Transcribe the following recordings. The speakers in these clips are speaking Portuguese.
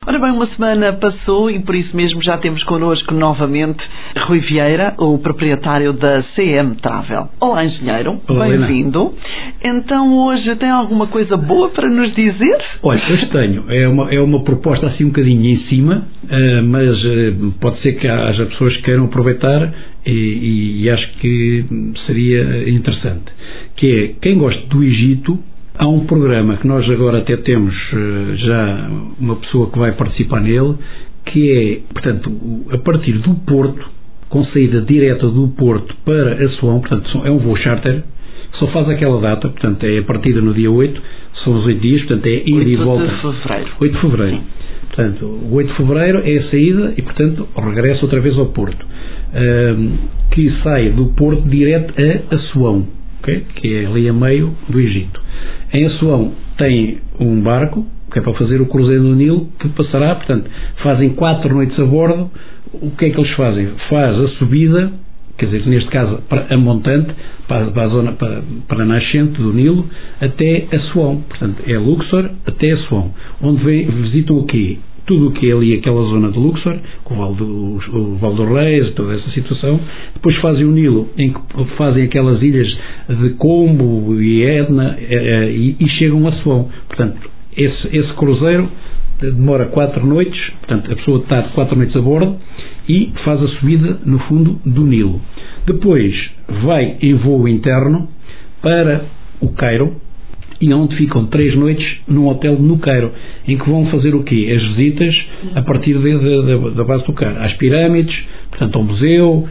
Ora bem, uma semana passou e por isso mesmo já temos connosco novamente Rui Vieira, o proprietário da CM Travel. Olá, engenheiro. Bem-vindo. Então hoje tem alguma coisa boa para nos dizer? Olha, hoje tenho. É uma proposta assim um bocadinho em cima, mas pode ser que haja pessoas que queiram aproveitar e acho que seria interessante. Que é, quem gosta do Egito, há um programa que nós agora até temos já uma pessoa que vai participar nele, que é, portanto, a partir do Porto, com saída direta do Porto para Assuão, portanto, é um voo charter, só faz aquela data, portanto, é a partida no dia 8, são os 8 dias, portanto, é ida e volta. 8 de Fevereiro. Sim. Portanto, o 8 de Fevereiro é a saída e, portanto, regressa outra vez ao Porto, que sai do Porto direto a Assuão, okay? Que é ali a meio do Egito. Em Assuão tem um barco, que é para fazer o cruzeiro do Nilo, que passará, portanto, fazem 4 noites a bordo. O que é que eles fazem? Faz a subida, quer dizer, neste caso, para a montante, para a zona, para a nascente do Nilo, até Assuão. Portanto, é Luxor até Assuão, onde visitam o quê? Tudo o que é ali aquela zona de Luxor, o Val dos Reis, toda essa situação. Depois fazem o Nilo, em que fazem aquelas ilhas de Combo e Edna e chegam a Assuão. Portanto, esse cruzeiro demora 4 noites, portanto, a pessoa está 4 noites a bordo e faz a subida, no fundo, do Nilo. Depois vai em voo interno para o Cairo, e onde ficam 3 noites num hotel no Cairo, em que vão fazer o quê? As visitas a partir da base do Cairo, às pirâmides, portanto ao museu,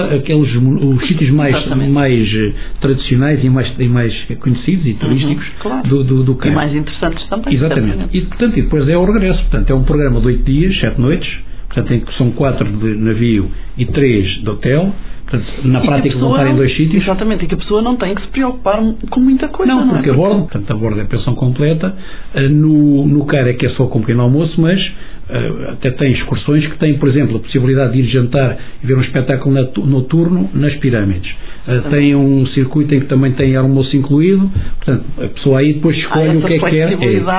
os sítios mais tradicionais e mais conhecidos e turísticos, claro. do Cairo. E mais interessantes também. Exatamente. E depois é o regresso, portanto é um programa de 8 dias, 7 noites, portanto em que são 4 de navio e 3 de hotel. Portanto, na prática vão estar em 2 sítios. Exatamente, e que a pessoa não tem que se preocupar com muita coisa. Não, porque a bordo é a pensão completa. No Cairo é que é só com pequeno almoço, mas até tem excursões que têm, por exemplo, a possibilidade de ir jantar e ver um espetáculo noturno nas pirâmides. Tem um circuito em que também tem almoço incluído, portanto, a pessoa aí depois escolhe o que é que quer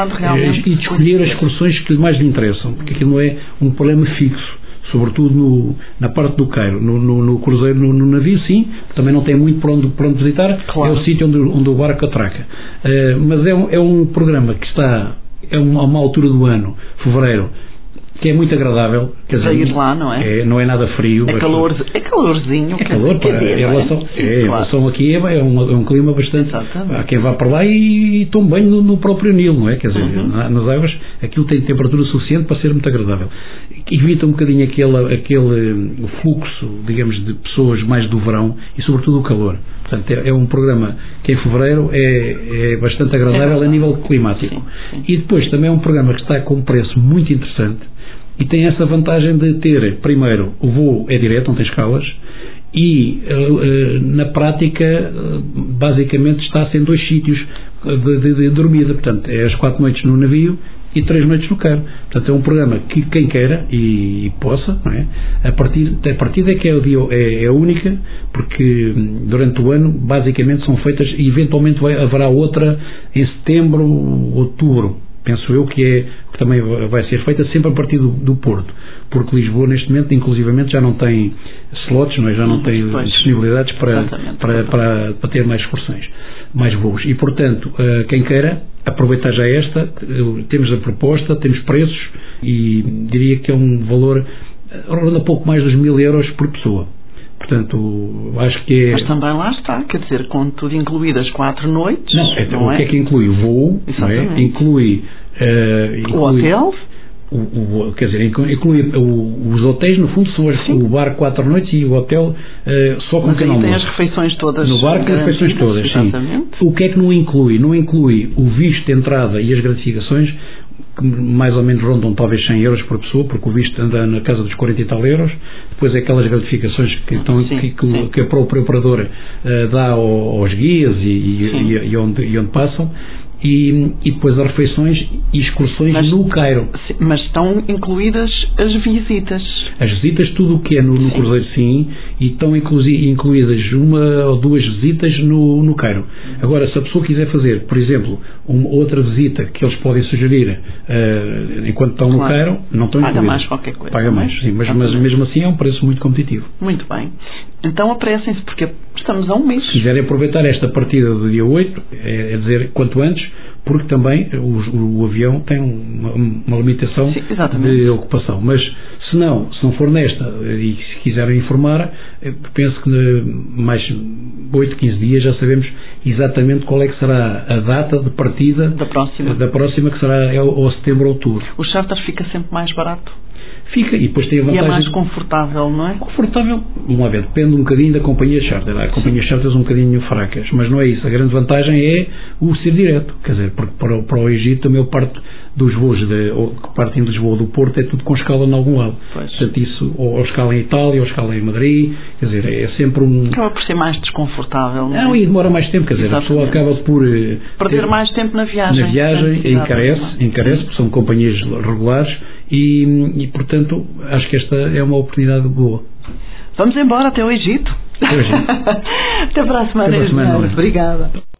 e de escolher as excursões que mais lhe interessam, porque aquilo não é um problema fixo. Sobretudo na parte do Cairo, no cruzeiro, no navio, sim, também não tem muito para onde visitar, claro. É o sítio onde o barco atraca. Mas é um programa que está, é uma altura do ano, fevereiro, que é muito agradável. Quer dizer, ir lá, não é? Não é nada frio. É calorzinho. É calor, em relação aqui é um clima bastante. Há quem vá para lá e tome banho no próprio Nilo, não é? Quer dizer, nas águas, aquilo tem temperatura suficiente para ser muito agradável. Evita um bocadinho aquele fluxo, digamos, de pessoas mais do verão e sobretudo o calor. Portanto, é um programa que em fevereiro é bastante agradável a nível climático. Sim. E depois também é um programa que está com um preço muito interessante e tem essa vantagem de ter, primeiro, o voo é direto, não tem escalas, e na prática basicamente está-se em 2 sítios de dormida. Portanto, é as 4 noites no navio e 3 noites no Cairo. Portanto, é um programa que quem queira e possa, não é? A partida é que é única, porque durante o ano basicamente são feitas, e eventualmente haverá outra em setembro, outubro, penso eu, que também vai ser feita sempre a partir do Porto, porque Lisboa neste momento inclusivamente já não tem slots, não é? Já não tem disponibilidades para ter mais excursões, mais voos, e portanto quem queira aproveitar já temos a proposta, temos preços e diria que é um valor ronda pouco mais dos 1.000 euros por pessoa. Portanto, acho que é... Mas também lá está, quer dizer, com tudo incluído as 4 noites... O que é que inclui? O voo, não é? Inclui o hotel... Quer dizer, inclui os hotéis, no fundo, são o barco 4 noites e o hotel só com pequeno almoço. Tem as refeições todas. No barco tem as refeições todas, exatamente. Sim. O que é que não inclui? Não inclui o visto de entrada e as gratificações, que mais ou menos rondam talvez 100 euros por pessoa, porque o visto anda na casa dos 40 e tal euros. Depois é aquelas gratificações que a própria operadora dá aos guias e onde passam. E depois as refeições e excursões no Cairo. Mas estão incluídas as visitas. As visitas, tudo o que é no cruzeiro, sim, e estão incluídas 1 ou 2 visitas no Cairo. Agora, se a pessoa quiser fazer, por exemplo, outra visita que eles podem sugerir enquanto estão no Cairo, não estão incluídas. Paga mais qualquer coisa. Paga mais, sim, mas mesmo assim é um preço muito competitivo. Muito bem. Então apressem-se, porque estamos a um mês. Se quiserem aproveitar esta partida do dia 8, é dizer, quanto antes, porque também o avião tem uma limitação de ocupação. Mas se não for nesta e se quiserem informar, penso que mais 8, 15 dias já sabemos exatamente qual é que será a data de partida da próxima, que será ou setembro ou outubro. O charter fica sempre mais barato? Fica, e depois tem a vantagem... E é mais confortável, não é? Confortável, vamos lá ver, depende um bocadinho da companhia charter. Há companhias charters um bocadinho fracas, mas não é isso. A grande vantagem é o ser direto, quer dizer, porque para o Egito a maior parte dos voos que partem de Lisboa ou do Porto é tudo com escala em algum lado. Pois. Portanto, isso, ou escala em Itália, ou escala em Madrid, quer dizer, é sempre acaba por ser mais desconfortável, não é? Não, e demora mais tempo, quer dizer, a pessoa acaba por... perder mais tempo na viagem. Na viagem, encarece, porque são companhias regulares, e portanto, acho que esta é uma oportunidade boa. Vamos embora até o Egito. Até para a semana. Obrigada.